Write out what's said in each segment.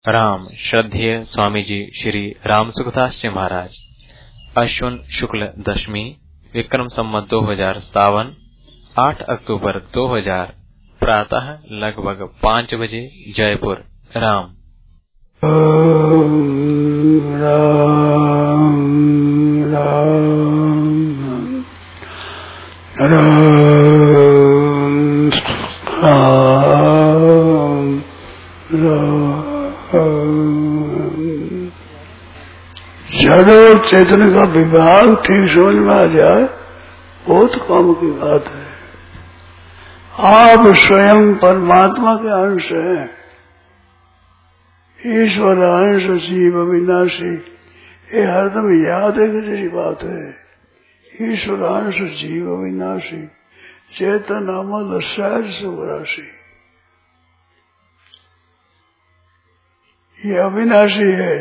राम श्रद्धेय स्वामी जी श्री राम सुखदास जी महाराज। अश्विन शुक्ल दशमी विक्रम संवत 2057 8 अक्टूबर 2000 प्रातः लगभग 5 बजे जयपुर। राम राम राम जड़ और चेतन का विभाग ठीक समझ में आ जाए, बहुत काम की बात है। आप स्वयं परमात्मा के अंश हैं, ईश्वर अंश जीव अविनाशी। ये हरदम याद है कि जैसी बात है। ईश्वर अंश जीव अविनाशी, चेतन अमल सहज सुराशि। ये अविनाशी है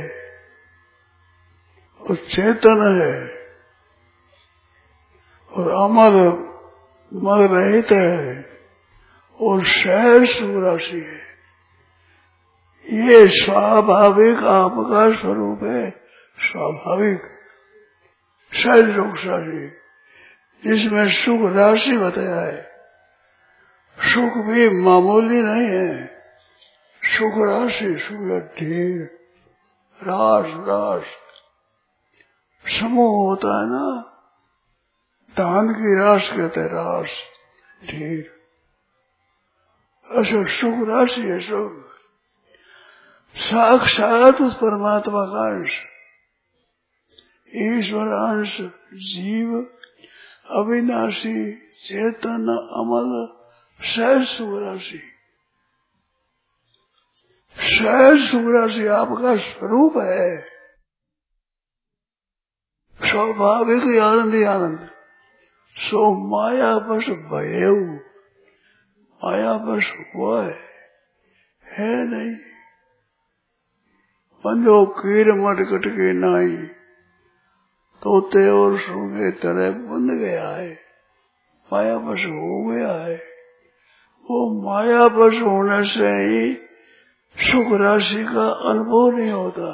और चेतन है और अमर मर रहित है और सहज सुराशि है। ये स्वाभाविक आपका स्वरूप है, स्वाभाविक सहज राशि, जिसमें सुख राशि बताया है। सुख भी मामूली नहीं है, सुख राशि, सुख ढेर, रास रास समूह होता है ना, धान की रास कहते हैं, रास ढेर। असल सुख राशि है सब, साक्षात उस परमात्मा का अंश, ईश्वर अंश जीव अविनाशी चेतन अमल सहज सुराशि। सहज सुराशि आपका स्वरूप है, स्वाभाविक आनंद ही आनंद। सो माया बस भयऊ, माया बस हुआ है नहीं। पंजो कीर मटकट के नाई, तोते और सूखे तरह बंद गया है। माया बस हो गया है। वो माया बस होने से ही सुख राशि का अनुभव नहीं होता।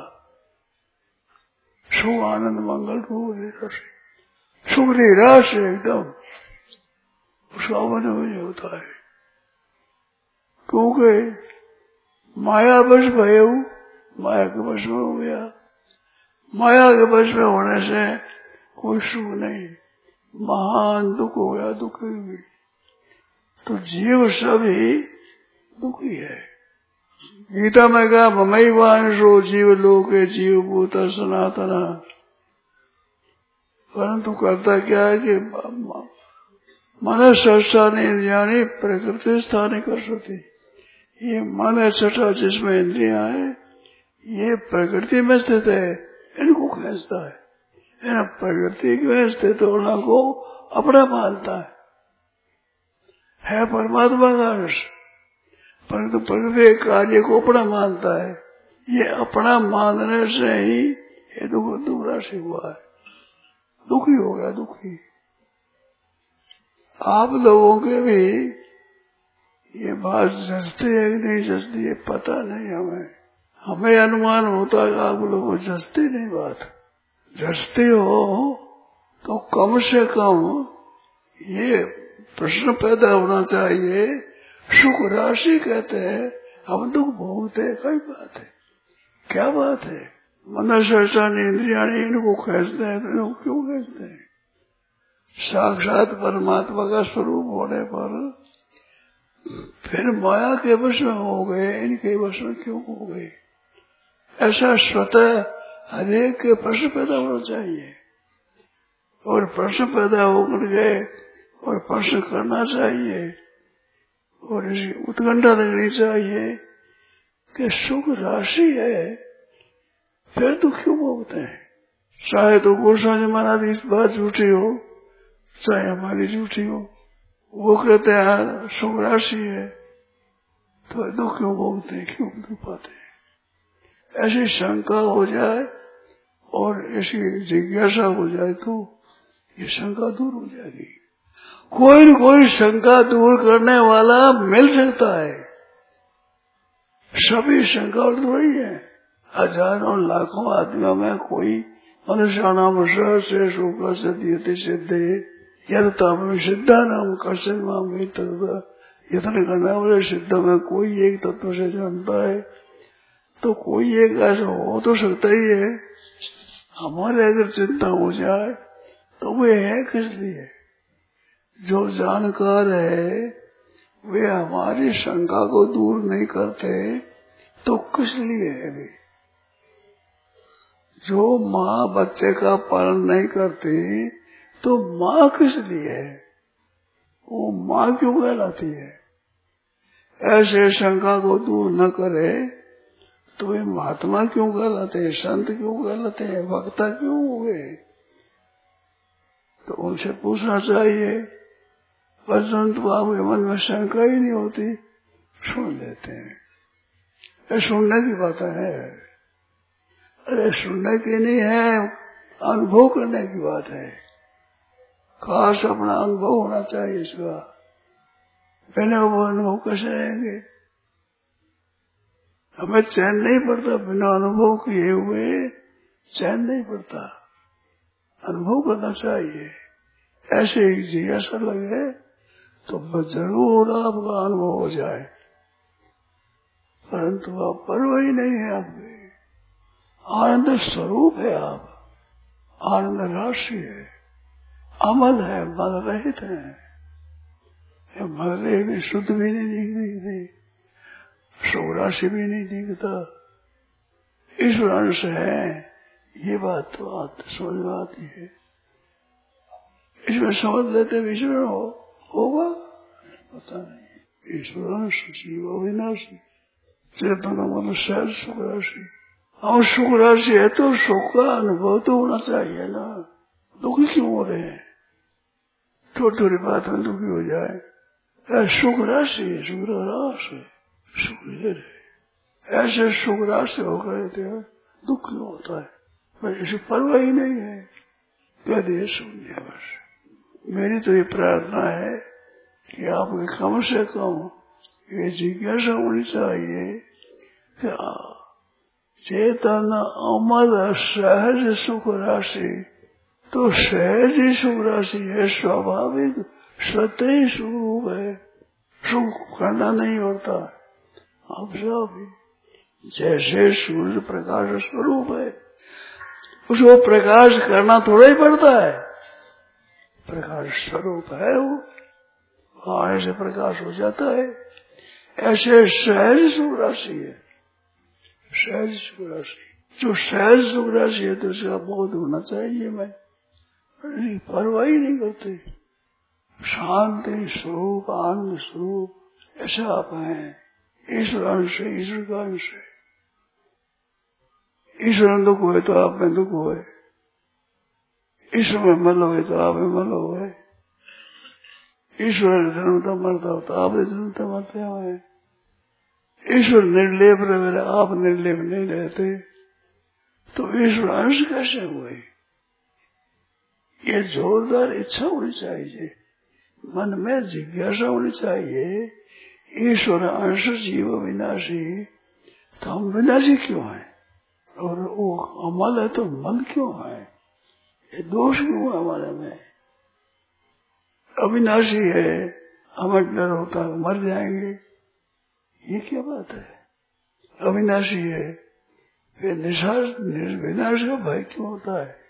सुख आनंद मंगल रूप सुख निराश एकदम उसका अनुभव नहीं होता है, क्योंकि माया बस भयऊ, माया के बस में हो गया। माया के बस में होने से कोई सुख नहीं, महान दुख हो गया, दुखी भी। तो जीव सभी दुखी है। गीता में कहा ममई वांशो जीव लोके जीव भूत सनातना। परंतु करता क्या है कि मन स्थानी इंद्रियाणी प्रकृति स्थानी कर सकती। ये मन है छठा जिसमें इंद्रिया है, ये प्रकृति में स्थित है, इनको खींचता है। प्रकृति में स्थित होना को अपना मानता है परमात्मा का अंश, परंतु प्रकृति कार्य को अपना मानता है। ये अपना मानने से ही ये दुख राशि हुआ है, दुखी हो गया, दुखी। आप लोगों के भी ये बात जचती है कि नहीं जचती है पता नहीं। हमें अनुमान होता है आप लोगों को जचती नहीं बात। जचती हो तो कम से कम ये प्रश्न पैदा होना चाहिए, सुख राशि कहते हैं, हम दुख भोगते हैं, कई बात है, क्या बात है। मन शर्चानी इंद्रियाणी इनको खींचते हैं, तो इनको क्यों खींचते हैं? साक्षात परमात्मा का स्वरूप होने पर फिर माया के वश में हो गए, इनके वश में क्यों हो गए? ऐसा स्वतः हरेक के प्रश्न पैदा होना चाहिए, और प्रश्न पैदा होकर गए और प्रश्न करना चाहिए, और इसकी उत्कंठा लगनी चाहिए कि सुख राशि है, फिर तो क्यों भोगते हैं? चाहे तो गोस्वामी महाराज इस बात झूठी हो, चाहे हमारी झूठी हो, वो कहते हैं सुख राशि है, तो दुख क्यों भोगते हैं, क्यों दुख पाते हैं? ऐसी शंका हो जाए और ऐसी जिज्ञासा हो जाए तो ये शंका दूर हो जाएगी। कोई न कोई शंका दूर करने वाला मिल सकता है। सभी शंका वही है। हजारों लाखों आदमियों में कोई मनुष्याणाम से सुख सिद्धि सिद्धे यथापि सिद्धा नाम कर्षण माम यत्न करने वाले सिद्ध में कोई एक तत्व से जानता है, तो कोई एक ऐसा हो तो सकता ही है। हमारे अगर चिंता हो जाए तो वे है किस लिए? जो जानकार है वे हमारी शंका को दूर नहीं करते तो किस लिए है वे? जो माँ बच्चे का पालन नहीं करती तो माँ किस लिए है? वो माँ क्यों कहलाती है? ऐसे शंका को दूर न करे तो वे महात्मा क्यों कहलाते हैं, संत क्यों कहलाते हैं, वक्ता क्यों हुए? तो उनसे पूछना चाहिए। पर संत बाबू के मन में शंका ही नहीं होती, सुन लेते हैं। ये सुनने की बात है। अरे सुनने की नहीं है, अनुभव करने की बात है। खास अपना अनुभव होना चाहिए इसका। बिना वो अनुभव कैसे रहेंगे? हमें चैन नहीं पड़ता, बिना अनुभव किए हुए चैन नहीं पड़ता। अनुभव करना चाहिए। ऐसे ही जी ऐसा लगे तो जरूर आपका अनुभव हो जाए, परंतु आप परवाह ही नहीं है। आपके आनंद स्वरूप है, आप आनंद राशि है, अमल है, मल रहित है। मल रहित शुद्ध भी नहीं दिखती, सुख राशि भी नहीं दिखता, ईश्वर अंश है। ये बात तो समझ में आती है। इसमें समझ लेते ईश्वर होगा, पता नहीं। ईश्वर अंश जीव अविनाशी चेतन मतलब सहज सुख राशि। और सुख राशि है तो सुख का अनुभव तो होना चाहिए ना। दुखी क्यों हो रहे हैं? थोड़ी थोड़ी बात में दुखी हो जाए। सुख राशि है, सुख राशि सुख ले रहे, ऐसे सुख राशि होकर रहते हैं, दुख क्यों होता है? पर इसे परवाह ही नहीं है। कह दिए सुनिए बस। मेरी तो ये प्रार्थना है कि आपके कम से कम ये जिज्ञासा होनी चाहिए कि चेतन अमल सहज सुख राशि, तो सहज ही सुख राशि है, स्वाभाविक स्वतः ही स्वरूप है। सुख करना नहीं होता। आप सब जैसे सूर्य प्रकाश स्वरूप है, उसको प्रकाश करना थोड़ा ही पड़ता है। प्रकाश स्वरूप है वो, आने से प्रकाश हो जाता है। ऐसे सहज सुख राशि है, सहज सुख राशि। जो सहज सुख राशि है तो उसका बोध होना चाहिए। मैं परवाह ही नहीं करते। शांति स्वरूप, आनंद स्वरूप, ऐसा आप हैं। ईश्वर अंश है, ईश्वर का अंश है। ईश्वर में दुख हुए तो आप में दुख हुए, ईश्वर में मल हुए तो आप में मल हुए, ईश्वर जन्मता मरता हो तो आप जन्मता मरते हुए। ईश्वर निर्लेप रहे, आप निर्लेप नहीं रहते, तो ईश्वर अंश कैसे हुए? ये जोरदार इच्छा होनी चाहिए, मन में जिज्ञासा होनी चाहिए। ईश्वर अंश जीव विनाशी, तो हम विनाशी क्यों हैं? और वो अमल है तो मल क्यों है? ये दोष क्यों है हमारे में? अविनाशी है, हमें डर होता है मर जाएंगे, ये क्या बात है? अविनाशी है, फिर विनाश का भय क्यों होता है?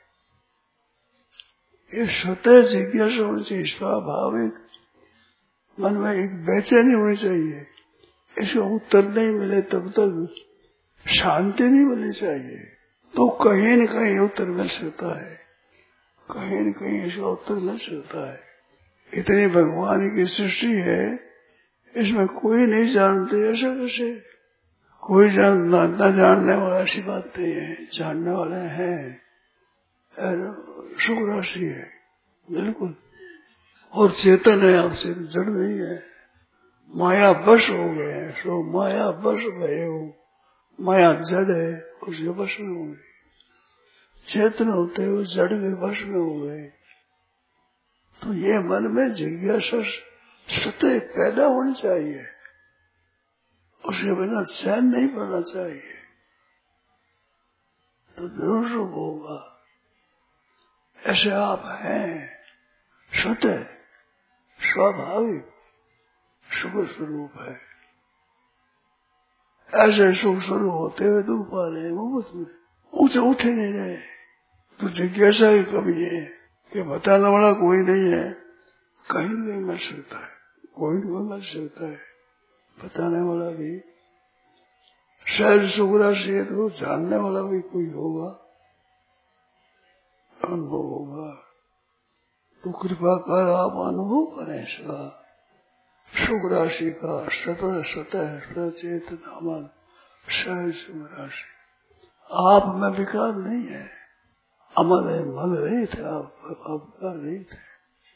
ये स्वतः जिज्ञासा होनी चाहिए, स्वाभाविक मन में एक बेचैनी होनी चाहिए। इसका उत्तर नहीं मिले तब तक शांति नहीं मिलनी चाहिए। तो कहीं न कहीं उत्तर मिल सकता है, कहीं न कहीं इसका उत्तर मिल सकता है। इतनी भगवान की सृष्टि है, इसमें कोई नहीं जानते ऐसा कैसे? कोई न जानने वाला ऐसी बात नहीं है, जानने वाले हैं। सुख राशि है बिल्कुल, और चेतन है, आपसे जड़ नहीं है। माया बस हो गए हैं, सो माया बस भये हो। माया जड़ है, उसके बस में हो गए। चेतन होते हुए जड़ के बस में हो गए। तो ये मन में जिज्ञासा स्वतः पैदा होनी चाहिए, उसके बिना चैन नहीं पड़ना चाहिए, तो जरूर सुख होगा। ऐसे आप हैं, स्वतः स्वाभाविक सुख स्वरूप है। ऐसे सुख स्वरूप होते हुए दुख पा रहे मुफ्त में, ऊंचे उठे नहीं रहे। तो जिज्ञासा की कमी है कि बताने वाला कोई नहीं है, कहीं नहीं मिल सकता है, कोई नहीं मिल सकता है बताने वाला भी। सहज सुख राशि है तो जानने वाला भी कोई होगा, अनुभव होगा। तो कृपा कर आप अनुभव करें इसका, सुख राशि का, स्वतः स्वतः सचेतन अमल सहज सुख राशि। आप में विकार नहीं है, अमल है, मल रहित है, आप विकार रहित है।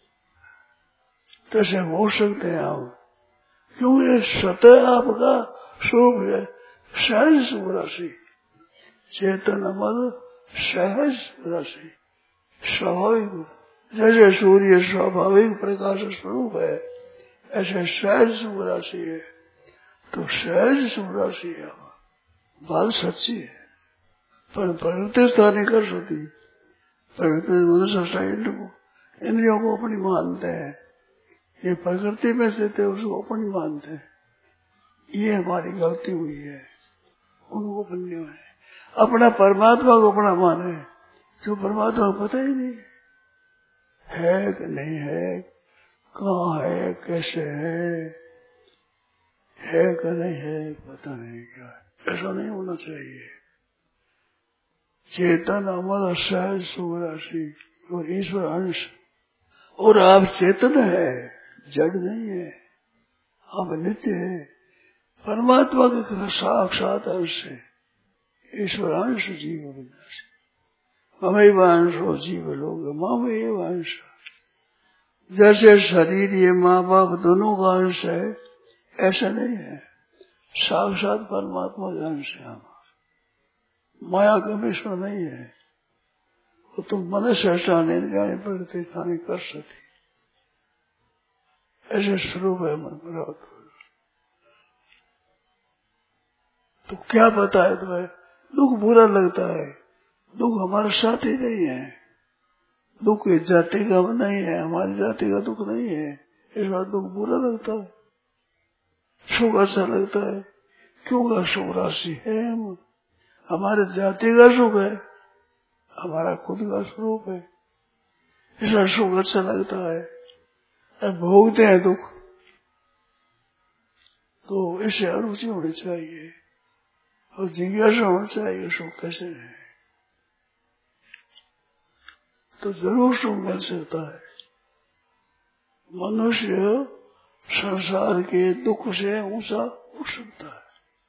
कैसे हो सकते हैं आप, क्योंकि स्वतः आपका स्वरूप है सहज सुख राशि, चेतन अमल सहज सुख राशि, स्वाभाविक। जैसे सूर्य स्वाभाविक प्रकाश स्वरूप है, ऐसे सहज सुख राशि है। तो सहज सुख राशि है, बात सच्ची है, पर प्रकृति स्थान नहीं कर सकती। प्रकृति मनुष्य इंद्रियों को अपनी मानते हैं, ये प्रकृति में स्थित है उसको अपनी मानते हैं। ये हमारी गलती हुई है, उनको बनने में अपना परमात्मा को अपना माने, जो परमात्मा को पता ही नहीं है कि नहीं है, कहाँ है, कैसे है कि नहीं है, पता नहीं क्या है। ऐसा नहीं होना चाहिए। चेतन अमल सहज सुख राशि और ईश्वर अंश, और आप चेतन है, जड़ नहीं है, आप नित्य है, परमात्मा के साक्षात अंश है, ईश्वर अंश जीव विनाश। ममैव अंशो जीव लोग ममैव अंश। जैसे शरीर ये माँ बाप दोनों का अंश है, ऐसा नहीं है, साक्षात परमात्मा का अंश है। माया का विश्व नहीं है, वो तुम मनुष्य निर्णय प्रगति कर सकती, ऐसे स्वरूप है मन पर। तो क्या पता है तुम्हें, दुख बुरा लगता है, दुख हमारे साथ ही नहीं है, दुख इस जाति का नहीं है, हमारी जाति का दुख नहीं है, इस बार दुख बुरा लगता है, सुख अच्छा लगता है। क्यों? सुख राशि है, हम हमारे जाति का सुख है, हमारा खुद का स्वरूप है, इसलिए सुख अच्छा लगता है। भोगते हैं दुख, तो इसे अरुचि होनी चाहिए और जिज्ञासा होनी चाहिए सुख कैसे है, तो जरूर सुख मिल सकता है। मनुष्य संसार के दुख से ऊंचा उठ सकता है।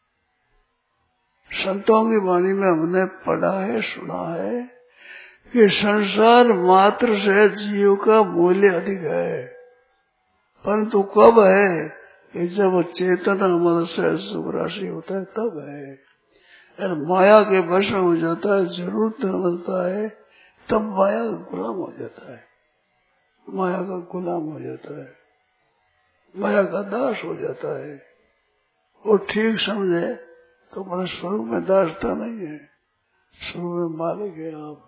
संतों की वाणी में हमने पढ़ा है, सुना है कि संसार मात्र से जीव का मूल्य अधिक है, परंतु कब है कि जब चेतन अमल से सुख राशि होता है तब है। और माया के वश में हो जाता है, जरूरत मिलता है, तब माया का गुलाम हो जाता है, माया का गुलाम हो जाता है, माया का दास हो जाता है। वो ठीक समझे तो अपने स्वरूप में दासता नहीं है, स्वरूप में मालिक है आप।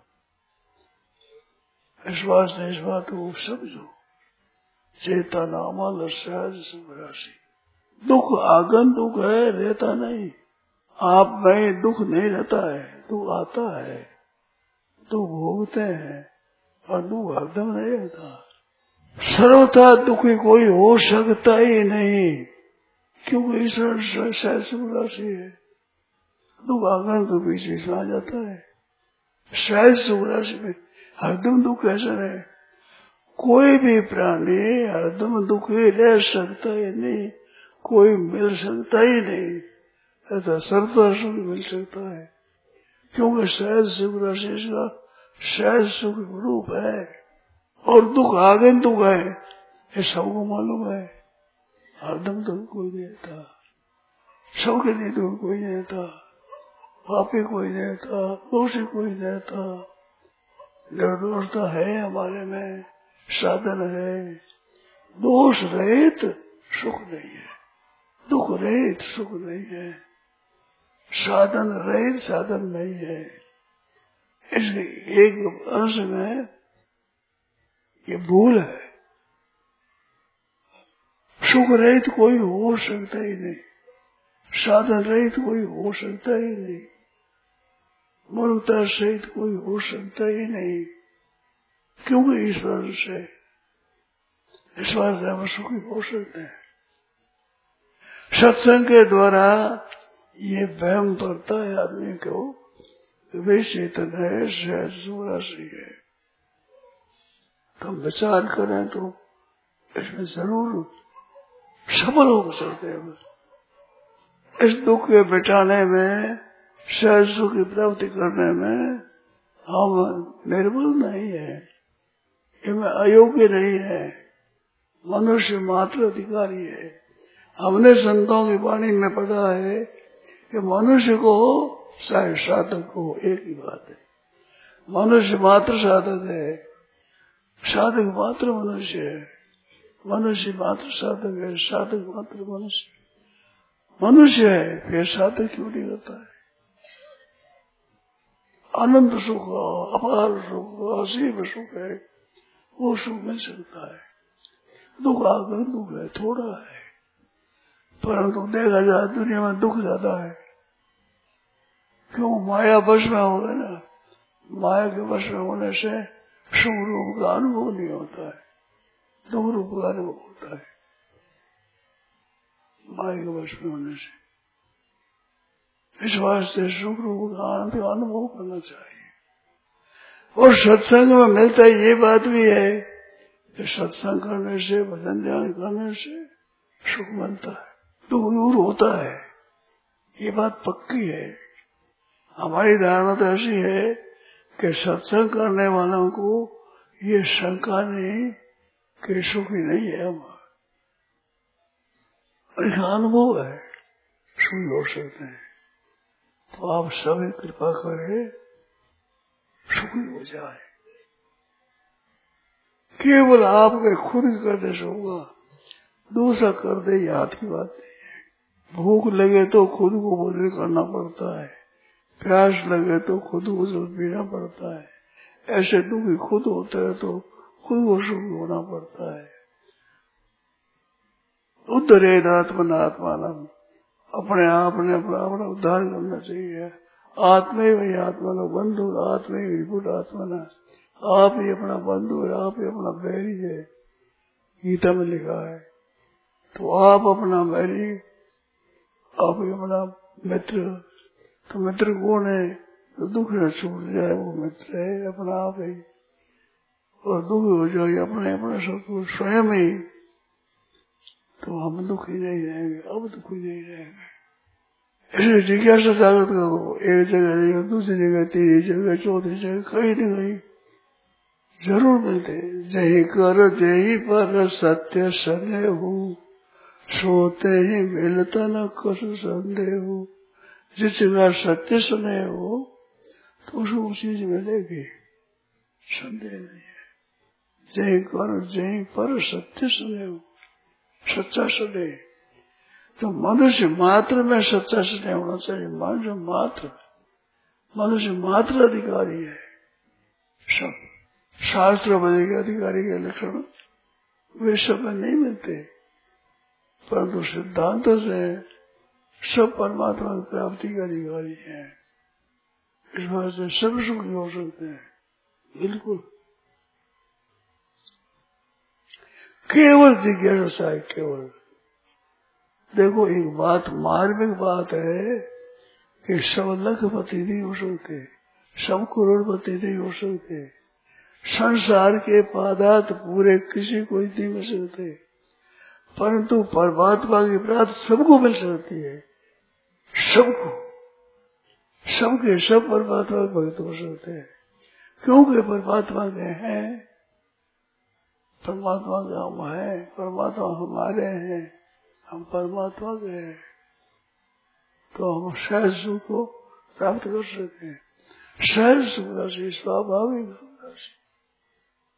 इस बात को समझो, चेतन अमल सहज सुख राशि। दुख आगंतुक है, रहता नहीं। आप में दुख नहीं रहता है, दुख आता है, दुख भोगते हैं, और दुख हरदम नहीं रहता। सर्वथा दुखी कोई हो सकता ही नहीं, क्योंकि ईश्वर सहज सुख राशि है। दुख आगंतुक बीच बीच में आ जाता है, सहज सुख राशि में हरदम दुख ऐसा है। कोई भी प्राणी हरदम दुखी रह सकता ही नहीं, कोई मिल सकता ही नहीं, ऐसा सर्वथा सुख मिल सकता है, क्योंकि सहज सुख राशि इसका सहज सुख रूप है। और दुख आगंतुक है, ये सबको मालूम है। हरदम दुख कोई नहीं रहता, सबके लिए दुख कोई नहीं रहता, पापी कोई नहीं रहता, दोषी कोई नहीं रहता। निर्दोषता है हमारे में, साधन है, दोष रहित सुख नहीं है। दुख रहित सुख नहीं है, साधन रहित साधन नहीं है। इसलिए एक अंश में ये भूल है। सुख रहित कोई हो सकता ही नहीं, साधन रहित कोई हो सकता ही नहीं, मनुता सहित कोई हो सकता ही नहीं, क्योंकि ईश्वर से हम सुखी हो सकते हैं। सत्संग के द्वारा ये वहम पड़ता है आदमी को, वे चेतन है, सहज सुरासी है। तो हम विचार करें तो इसमें जरूर सफल हो सकते हैं। इस दुख के मिटाने में, सहज सुख की प्राप्ति करने में हम निर्बल नहीं है, इनमें अयोग्य नहीं है, मनुष्य मात्र अधिकारी है। हमने संतों की वाणी में पढ़ा है कि मनुष्य को चाहे साधक हो एक ही बात है, मनुष्य मात्र साधक है, साधक मात्र मनुष्य है, मनुष्य मात्र साधक है, साधक मात्र मनुष्य मनुष्य है, फिर साधक क्यों नहीं होता है। अनंत सुख, अपार सुख, असीम सुख है, वो सुख मिल सकता है। दुख आकर दुख है, थोड़ा है, परंतु देखा जाए दुनिया में दुख ज्यादा है। क्यों? माया वश में हो गए ना, माया के वश में होने से सुख रूप का अनुभव नहीं होता है, दुख रूप का अनुभव होता है माया के वश में होने से। इस वास्ते सुख रूप का आनंद अनुभव करना चाहिए। और सत्संग में मिलता है, ये बात भी है कि सत्संग करने से, भजन ध्यान करने से सुख मिलता है, दुख दूर होता है, ये बात पक्की है। हमारी धारणा तो ऐसी है कि सत्संग करने वालों को ये शंका नहीं कि सुखी नहीं है, हमारा अनुभव है, सुखी हो सकते हैं। तो आप सभी कृपा करें, सुखी हो जाए। केवल आपके खुद करने से होगा, दूसरा कर दे ये हाथ की बात नहीं है। भूख लगे तो खुद को भोजन करना पड़ता है, प्यास लगे तो खुद को जल पीना पड़ता है, ऐसे दुखी खुद होता है तो खुद को सुखी होना पड़ता है। उद्धरेद आत्मनात्मानम, अपने आप ने अपना उद्धार करना चाहिए। आत्मे वही आत्मा का बंधु, आत्मे विपुट आत्मा, आप ही अपना बंधु है, आप ही अपना बैरी है, गीता में लिखा है। तो आप अपना बैरी, आप ही अपना मित्र। तो मित्र कौन है? तो दुख न छूट जाए वो मित्र है, अपना आप ही। और दुख हो जाए अपने अपना सब कुछ स्वयं ही, तो हम दुखी नहीं रहेंगे, अब दुखी नहीं रहेंगे। इसलिए जिज्ञासा जागृत करो, एक जगह नहीं, दूसरी जगह, तीसरी जगह, चौथी जगह, कहीं न कहीं जरूर मिलते। जय कर जय पर सत्य संदेह हो, सोते ही मिलता न कसु संदेह हो। जिस जगह सत्य सुने हो तो उसको चीज मिलेगी, संदेह नहीं है। जय कर जय पर सत्य सुने हो, सच्चा सुने। तो मनुष्य मात्र में सच्चा सुने होना चाहिए। मनुष्य मात्र अधिकारी है। सब शास्त्र बदे के अधिकारी के लक्षण वे सब में नहीं मिलते, परंतु सिद्धांत से सब परमात्मा की प्राप्ति के अधिकारी है। इस बात से सब सुखी हो सकते हैं, बिल्कुल। केवल जिज्ञासा है, केवल। देखो एक बात, मार्मिक बात है कि सब लखपति नहीं हो सकते, सब करोड़पति नहीं हो सकते, संसार के पादात पूरे किसी को नहीं मिल सकते, परंतु परमात्मा की प्राप्ति सबको मिल सकती है। सबको, सबके सब परमात्मा के भक्त हो सकते हैं, क्योंकि परमात्मा के हैं, परमात्मा के हम हैं, परमात्मा हमारे हैं, हम परमात्मा के हैं। तो हम सहज सुख को प्राप्त कर सकते हैं। सहज सुख राशि, स्वाभाविक सुख राशि।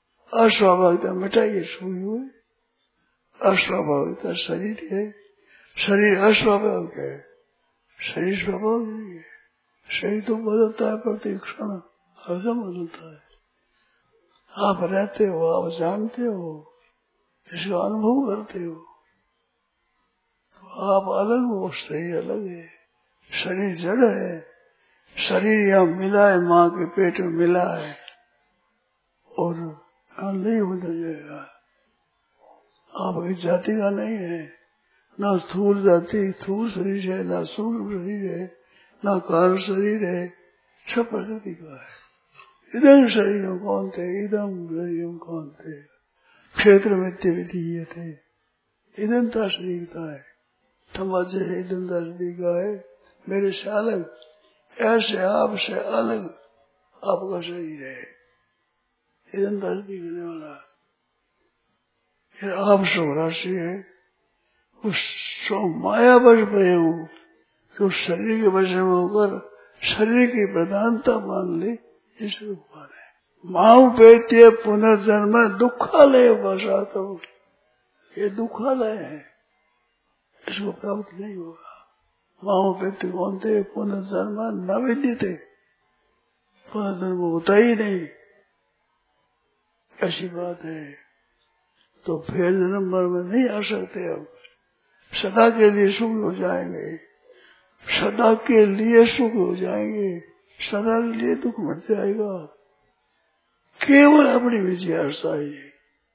अस्वाभाविकता मिटाइए, सुखी हुए। अस्वाभाविकता शरीर है, शरीर अस्वाभाविक है, शरीर स्वाभाविक नहीं है। शरीर तो बदलता है, प्रति क्षण हरदम बदलता है। आप रहते हो, आप जानते हो, इसका अनुभव करते हो, तो आप अलग हो, शरीर अलग है। शरीर जड़ है, शरीर यहाँ मिला है, माँ के पेट में मिला है और नहीं बदल जाएगा। आपकी जाति का नहीं है, ना स्थूल जाति स्थूल शरीर है, ना सूक्ष्म शरीर है, ना कारण शरीर है, सब प्रकृति का है। इदं शरीरम कौन थे, इदं शरीरम कौन थे, क्षेत्र में विधीये थे, इदंता शरीर का है, थमाचे इदंता शरीर का है, मेरे से अलग, ऐसे आपसे अलग आपका शरीर है, इदंता शरीर करने वाला। फिर आप सो राशि है, उस माया वश पे हूँ कि उस शरीर के वश में होकर शरीर की प्रधानता मान ली, इस रूप है। माऊ पेत्य पुनर्जन्म दुखालय बसाता हूँ, ये दुखालय है, इसको प्राप्त नहीं होगा। माऊ पेत्य कौन थे, पुनर्जन्म न विद्यते, पुनर्जन्म होता ही नहीं, ऐसी बात है। तो फिर जन्म भर में नहीं आ सकते, अब सदा के लिए सुख हो जाएंगे, सदा के लिए सुख हो जाएंगे, सदा के लिए दुख मर जाएगा। केवल अपनी विचारता है,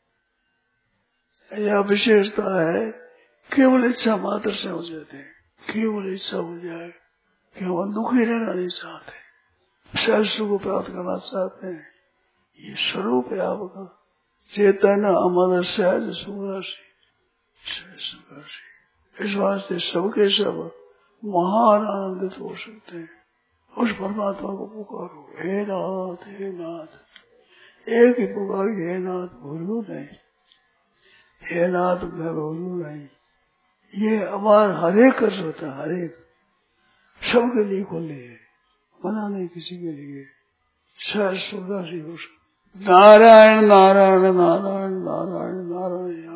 यह विशेषता है, केवल इच्छा मात्र से हो जाते हैं। केवल इच्छा हो जाए कि हम दुखी रहना नहीं चाहते, सहज सुख को प्राप्त करना चाहते हैं, ये स्वरूप है आपका। चेतन अमर सहज सुख राशि, सहज सुख राशि। इस वास्ते सबके सब महान आनंदित हो सकते हैं। उस परमात्मा को पुकारो, हे नाथ हे नाथ, एक ही पुकार, हे नाथ भूलू नहीं, हे नाथ मैं भूलू नहीं। ये हमार हरेक कर सकता है, हरेक सबके लिए खोले है, मना नहीं किसी के लिए। सहज सुख राशि हो सकता। नारायण नारायण नारायण नारायण नारायण।